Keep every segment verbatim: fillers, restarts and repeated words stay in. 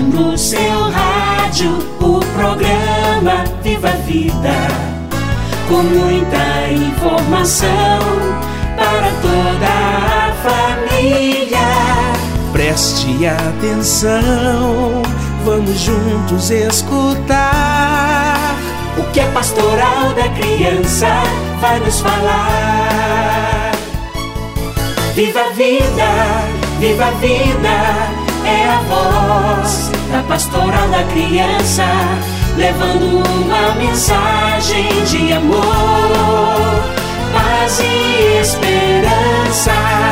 no seu rádio o programa Viva a Vida, com muita informação para toda a família. Preste atenção, vamos juntos escutar o que a Pastoral da Criança vai nos falar. Viva a vida, viva a vida, é a voz da Pastoral da Criança, levando uma mensagem de amor, paz e esperança.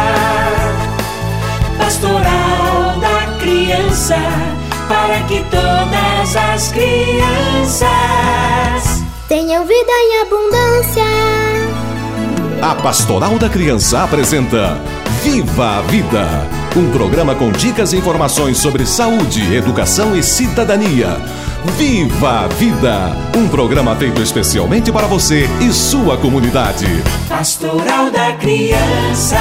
Pastoral da Criança, para que todas as crianças tenham vida em abundância. A Pastoral da Criança apresenta Viva a Vida, um programa com dicas e informações sobre saúde, educação e cidadania. Viva a Vida, um programa feito especialmente para você e sua comunidade. Pastoral da Criança.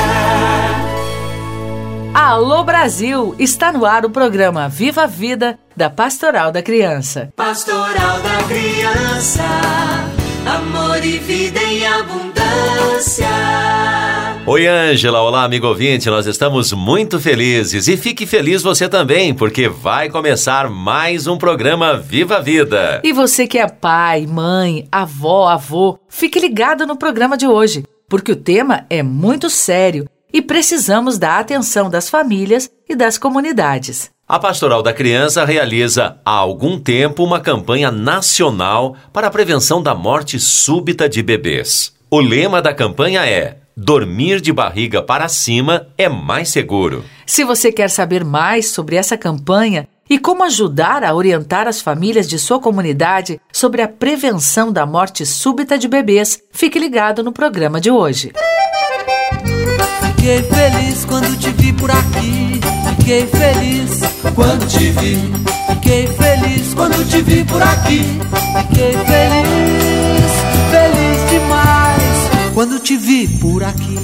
Alô Brasil, está no ar o programa Viva a Vida da Pastoral da Criança. Pastoral da Criança, amor e vida em abundância. Oi Ângela, olá amigo ouvinte, nós estamos muito felizes e fique feliz você também, porque vai começar mais um programa Viva a Vida. E você que é pai, mãe, avó, avô, fique ligado no programa de hoje, porque o tema é muito sério e precisamos da atenção das famílias e das comunidades. A Pastoral da Criança realiza há algum tempo uma campanha nacional para a prevenção da morte súbita de bebês. O lema da campanha é: dormir de barriga para cima é mais seguro. Se você quer saber mais sobre essa campanha e como ajudar a orientar as famílias de sua comunidade sobre a prevenção da morte súbita de bebês, fique ligado no programa de hoje. Fiquei feliz quando te vi por aqui. Fiquei feliz quando te vi. Fiquei feliz quando te vi por aqui. Fiquei feliz, feliz demais quando te vi por aqui.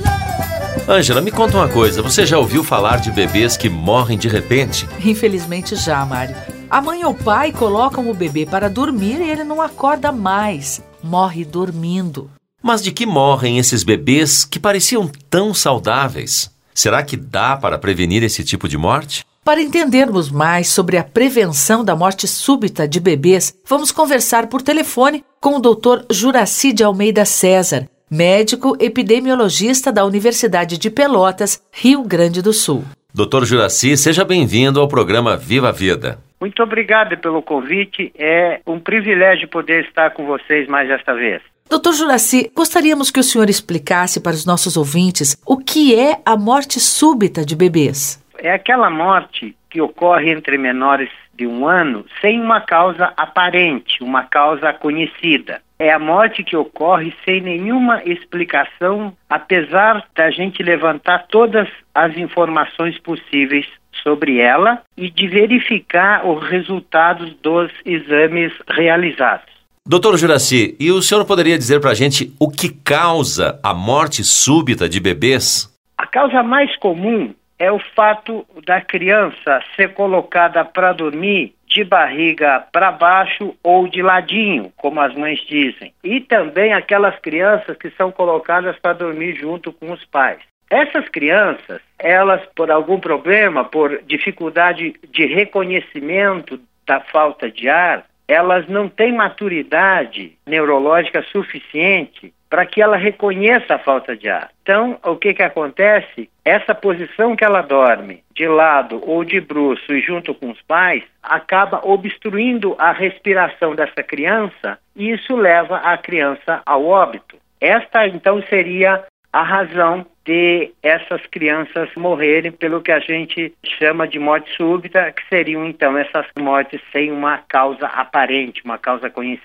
Ângela, me conta uma coisa, você já ouviu falar de bebês que morrem de repente? Infelizmente já, Mário. A mãe ou o pai colocam o bebê para dormir e ele não acorda mais. Morre dormindo. Mas de que morrem esses bebês que pareciam tão saudáveis? Será que dá para prevenir esse tipo de morte? Para entendermos mais sobre a prevenção da morte súbita de bebês, vamos conversar por telefone com o doutor Juraci de Almeida César, médico epidemiologista da Universidade de Pelotas, Rio Grande do Sul. doutor Juraci, seja bem-vindo ao programa Viva a Vida. Muito obrigado pelo convite. É um privilégio poder estar com vocês mais esta vez. doutor Juraci, gostaríamos que o senhor explicasse para os nossos ouvintes o que é a morte súbita de bebês. É aquela morte que ocorre entre menores de um ano sem uma causa aparente, uma causa conhecida. É a morte que ocorre sem nenhuma explicação, apesar da gente levantar todas as informações possíveis sobre ela e de verificar os resultados dos exames realizados. doutor Juraci, e o senhor poderia dizer para a gente o que causa a morte súbita de bebês? A causa mais comum é o fato da criança ser colocada para dormir de barriga para baixo ou de ladinho, como as mães dizem. E também aquelas crianças que são colocadas para dormir junto com os pais. Essas crianças, elas por algum problema, por dificuldade de reconhecimento da falta de ar, elas não têm maturidade neurológica suficiente para que ela reconheça a falta de ar. Então, o que que acontece? Essa posição que ela dorme, de lado ou de bruço e junto com os pais, acaba obstruindo a respiração dessa criança e isso leva a criança ao óbito. Esta, então, seria a razão de essas crianças morrerem pelo que a gente chama de morte súbita, que seriam, então, essas mortes sem uma causa aparente, uma causa conhecida.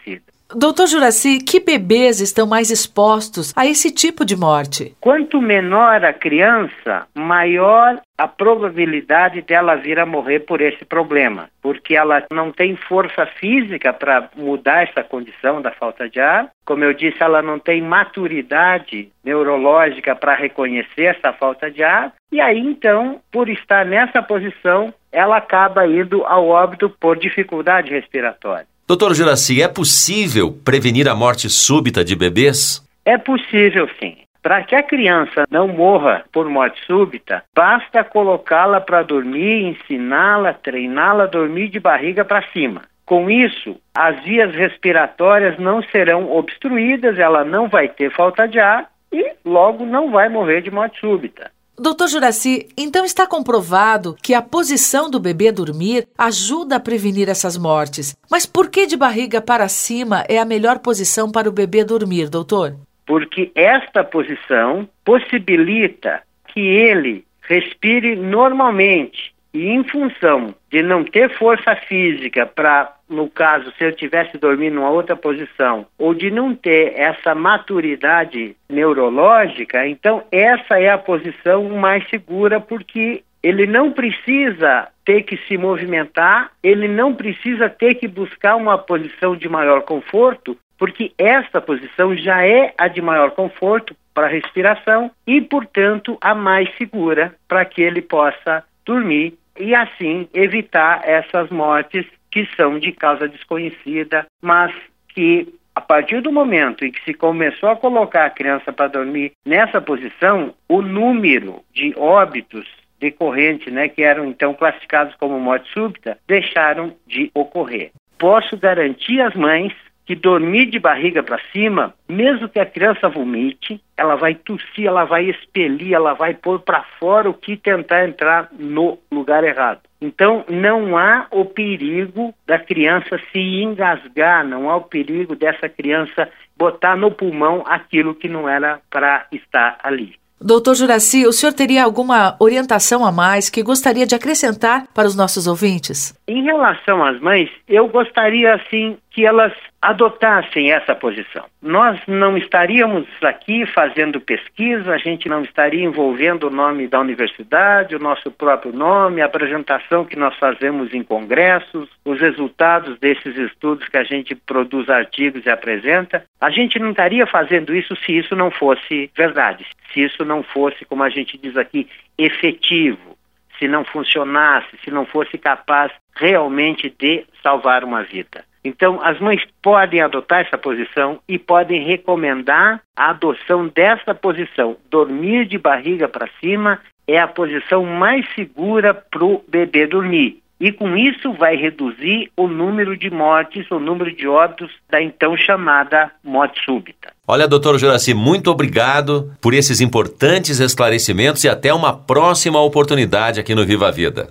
Doutor Juraci, que bebês estão mais expostos a esse tipo de morte? Quanto menor a criança, maior a probabilidade dela vir a morrer por esse problema, porque ela não tem força física para mudar essa condição da falta de ar. Como eu disse, ela não tem maturidade neurológica para reconhecer essa falta de ar, e aí então, por estar nessa posição, ela acaba indo ao óbito por dificuldade respiratória. Doutor Juraci, é possível prevenir a morte súbita de bebês? É possível, sim. Para que a criança não morra por morte súbita, basta colocá-la para dormir, ensiná-la, treiná-la a dormir de barriga para cima. Com isso, as vias respiratórias não serão obstruídas, ela não vai ter falta de ar e logo não vai morrer de morte súbita. Doutor Juraci, então está comprovado que a posição do bebê dormir ajuda a prevenir essas mortes. Mas por que de barriga para cima é a melhor posição para o bebê dormir, doutor? Porque esta posição possibilita que ele respire normalmente. E em função de não ter força física para, no caso, se eu tivesse dormindo numa outra posição, ou de não ter essa maturidade neurológica, então essa é a posição mais segura, porque ele não precisa ter que se movimentar, ele não precisa ter que buscar uma posição de maior conforto, porque essa posição já é a de maior conforto para a respiração e, portanto, a mais segura para que ele possa dormir e assim evitar essas mortes que são de causa desconhecida, mas que a partir do momento em que se começou a colocar a criança para dormir nessa posição, o número de óbitos decorrentes, né, que eram então classificados como morte súbita, deixaram de ocorrer. Posso garantir às mães que dormir de barriga para cima, mesmo que a criança vomite, ela vai tossir, ela vai expelir, ela vai pôr para fora o que tentar entrar no lugar errado. Então, não há o perigo da criança se engasgar, não há o perigo dessa criança botar no pulmão aquilo que não era para estar ali. Doutor Juraci, o senhor teria alguma orientação a mais que gostaria de acrescentar para os nossos ouvintes? Em relação às mães, eu gostaria, assim, que elas adotassem essa posição. Nós não estaríamos aqui fazendo pesquisa, a gente não estaria envolvendo o nome da universidade, o nosso próprio nome, a apresentação que nós fazemos em congressos, os resultados desses estudos que a gente produz artigos e apresenta. A gente não estaria fazendo isso se isso não fosse verdade, se isso não fosse, como a gente diz aqui, efetivo, se não funcionasse, se não fosse capaz realmente de salvar uma vida. Então, as mães podem adotar essa posição e podem recomendar a adoção dessa posição. Dormir de barriga para cima é a posição mais segura para o bebê dormir. E com isso vai reduzir o número de mortes, o número de óbitos da então chamada morte súbita. Olha, doutor Juraci, muito obrigado por esses importantes esclarecimentos e até uma próxima oportunidade aqui no Viva a Vida.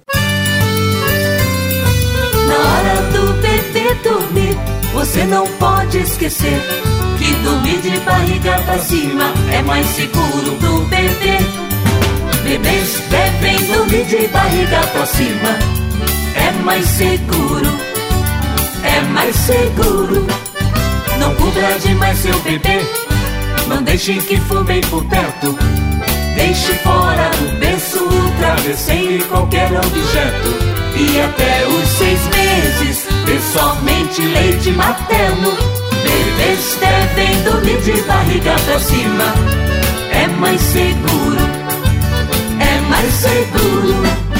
Na hora do bebê dormir, você não pode esquecer que dormir de barriga pra cima é mais seguro pro bebê. Bebês devem dormir de barriga pra cima, é mais seguro, é mais seguro. Não cubra demais seu bebê, não deixe que fumem por perto. Deixe fora do berço o travesseiro e qualquer objeto. E até os seis meses, dê somente leite materno. Bebês devem dormir de barriga pra cima, é mais seguro, é mais seguro.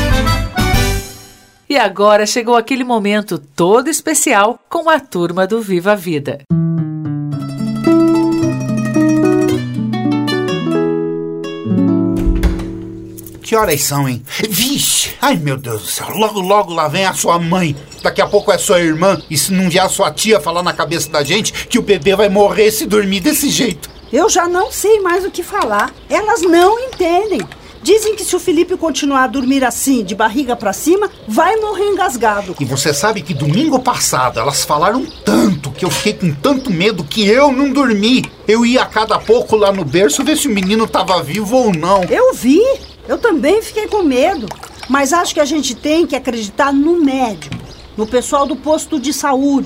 E agora chegou aquele momento todo especial com a turma do Viva a Vida. Que horas são, hein? Vixe! Ai, meu Deus do céu. Logo, logo lá vem a sua mãe. Daqui a pouco é sua irmã. E se não vier a sua tia falar na cabeça da gente que o bebê vai morrer se dormir desse jeito. Eu já não sei mais o que falar. Elas não entendem. Dizem que se o Felipe continuar a dormir assim, de barriga pra cima, vai morrer engasgado. E você sabe que domingo passado elas falaram tanto que eu fiquei com tanto medo que eu não dormi. Eu ia a cada pouco lá no berço ver se o menino tava vivo ou não. Eu vi. Eu também fiquei com medo. Mas acho que a gente tem que acreditar no médico, no pessoal do posto de saúde.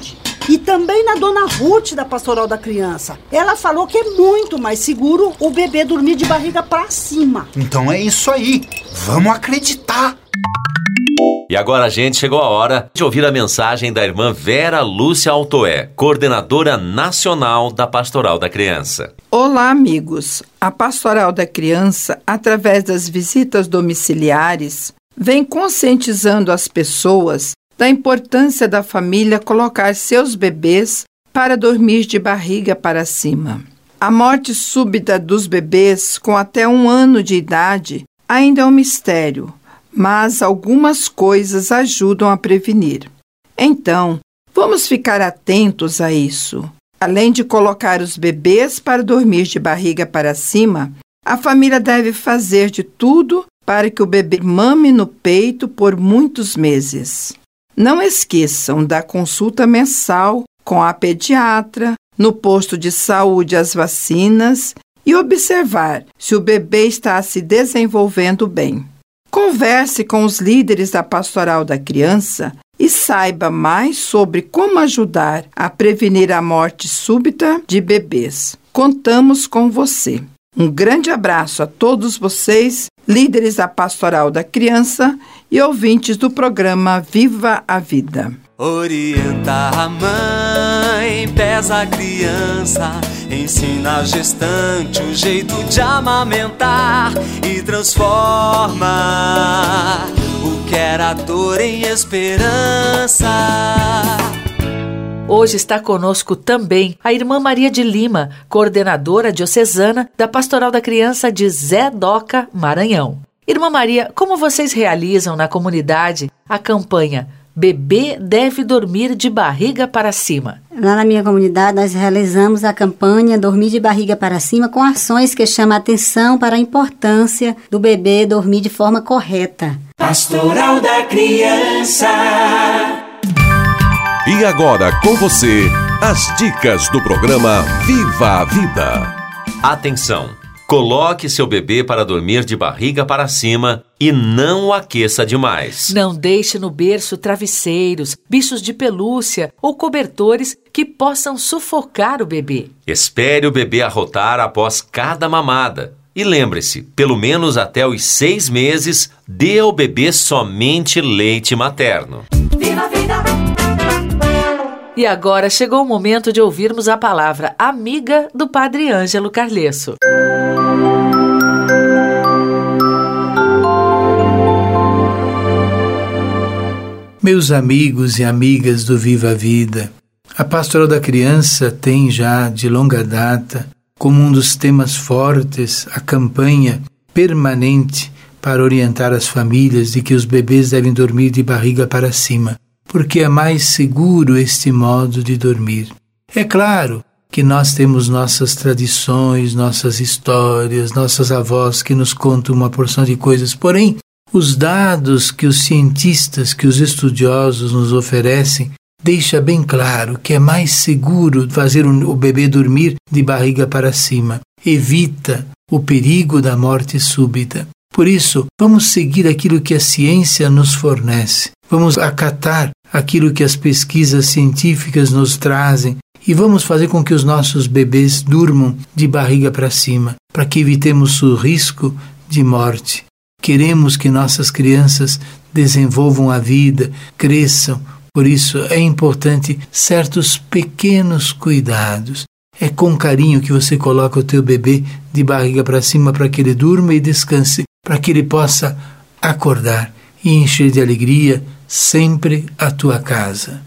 E também na dona Ruth da Pastoral da Criança. Ela falou que é muito mais seguro o bebê dormir de barriga pra cima. Então é isso aí. Vamos acreditar. E agora, gente, chegou a hora de ouvir a mensagem da irmã Vera Lúcia Altoé, coordenadora nacional da Pastoral da Criança. Olá, amigos. A Pastoral da Criança, através das visitas domiciliares, vem conscientizando as pessoas da importância da família colocar seus bebês para dormir de barriga para cima. A morte súbita dos bebês com até um ano de idade ainda é um mistério, mas algumas coisas ajudam a prevenir. Então, vamos ficar atentos a isso. Além de colocar os bebês para dormir de barriga para cima, a família deve fazer de tudo para que o bebê mame no peito por muitos meses. Não esqueçam da consulta mensal com a pediatra, no posto de saúde as vacinas e observar se o bebê está se desenvolvendo bem. Converse com os líderes da Pastoral da Criança e saiba mais sobre como ajudar a prevenir a morte súbita de bebês. Contamos com você. Um grande abraço a todos vocês, líderes da Pastoral da Criança e ouvintes do programa Viva a Vida. Orienta a mãe, pesa a criança, ensina a gestante o jeito de amamentar e transforma o que era dor em esperança. Hoje está conosco também a irmã Maria de Lima, coordenadora diocesana da Pastoral da Criança de Zé Doca, Maranhão. Irmã Maria, como vocês realizam na comunidade a campanha Bebê deve dormir de barriga para cima? Lá na minha comunidade nós realizamos a campanha Dormir de Barriga para Cima com ações que chamam a atenção para a importância do bebê dormir de forma correta. Pastoral da Criança. E agora com você, as dicas do programa Viva a Vida. Atenção! Coloque seu bebê para dormir de barriga para cima e não o aqueça demais. Não deixe no berço travesseiros, bichos de pelúcia ou cobertores que possam sufocar o bebê. Espere o bebê arrotar após cada mamada. E lembre-se, pelo menos até os seis meses, dê ao bebê somente leite materno. Viva a vida! E agora chegou o momento de ouvirmos a palavra amiga do Padre Ângelo Carlesso. Meus amigos e amigas do Viva a Vida, a Pastoral da Criança tem já de longa data como um dos temas fortes a campanha permanente para orientar as famílias de que os bebês devem dormir de barriga para cima, porque é mais seguro este modo de dormir. É claro que nós temos nossas tradições, nossas histórias, nossas avós que nos contam uma porção de coisas, porém, os dados que os cientistas, que os estudiosos nos oferecem, deixa bem claro que é mais seguro fazer o bebê dormir de barriga para cima. Evita o perigo da morte súbita. Por isso, vamos seguir aquilo que a ciência nos fornece. Vamos acatar aquilo que as pesquisas científicas nos trazem e vamos fazer com que os nossos bebês durmam de barriga para cima, para que evitemos o risco de morte. Queremos que nossas crianças desenvolvam a vida, cresçam. Por isso é importante certos pequenos cuidados. É com carinho que você coloca o teu bebê de barriga para cima para que ele durma e descanse, para que ele possa acordar e encher de alegria sempre a tua casa.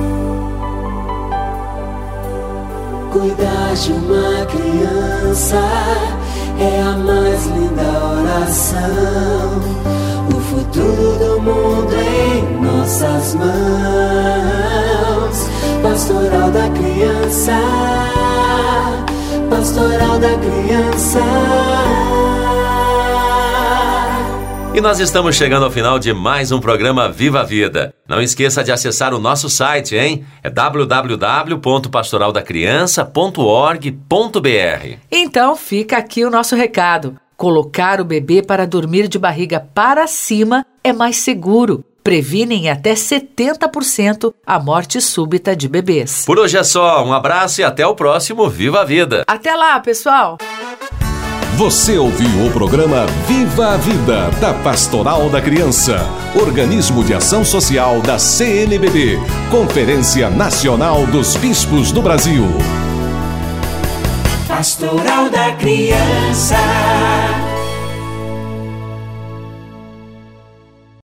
Cuidar de uma criança é a mais linda oração. O futuro do mundo em nossas mãos. Pastoral da Criança, Pastoral da Criança. E nós estamos chegando ao final de mais um programa Viva a Vida. Não esqueça de acessar o nosso site, hein? É w w w ponto pastoral da criança ponto org ponto b r. Então fica aqui o nosso recado. Colocar o bebê para dormir de barriga para cima é mais seguro. previnem até setenta por cento a morte súbita de bebês. Por hoje é só, um abraço e até o próximo Viva a Vida. Até lá, pessoal! Você ouviu o programa Viva a Vida, da Pastoral da Criança, organismo de ação social da C N B B, Conferência Nacional dos Bispos do Brasil. Pastoral da Criança.